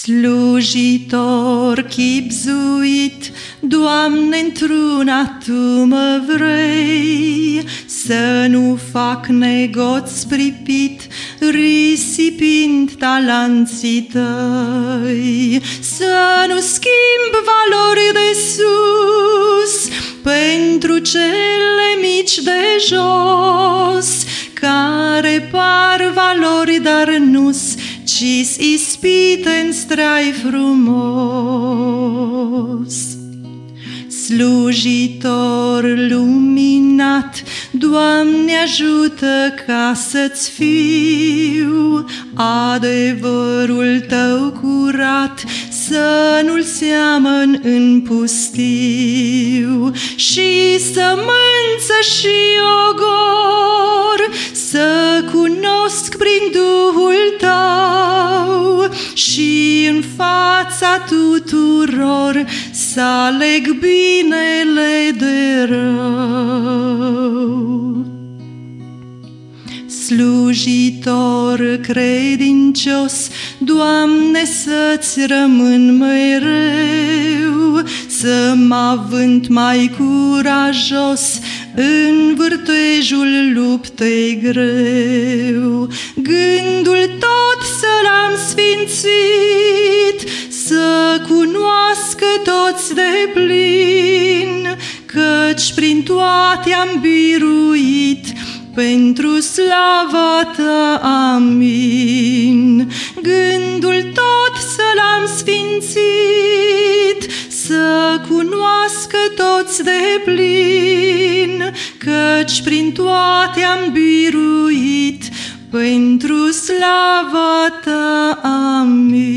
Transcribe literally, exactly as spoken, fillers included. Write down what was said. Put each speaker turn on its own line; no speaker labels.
Slujitor chibzuit, Doamne, într-una Tu mă vrei, să nu fac negoț pripit, risipind talanții Tăi, să nu schimb valori de sus pentru cele mici de jos, care par valori, dar nu-s, ci-s ispite-n strai frumos. Slujitor luminat, Doamne, ajută ca să-ți fiu, adevărul Tău curat să nu-l seamăn în pustiu, și sămânță și ogor să cunosc prin Duhul Tău, și în fața tuturor să aleg binele de rău. Slujitor credincios, Doamne, să-ți rămân mereu, să mă avânt mai curajos în vârtejul luptei greu. Gândul tot să-l am sfințit, să cunoască toți de plin, căci prin toate am biruit, pentru slava Ta, amin. Gândul tot să-l am sfințit, să cunoască toți de plin, căci prin toate am biruit, pentru slava Ta, amin.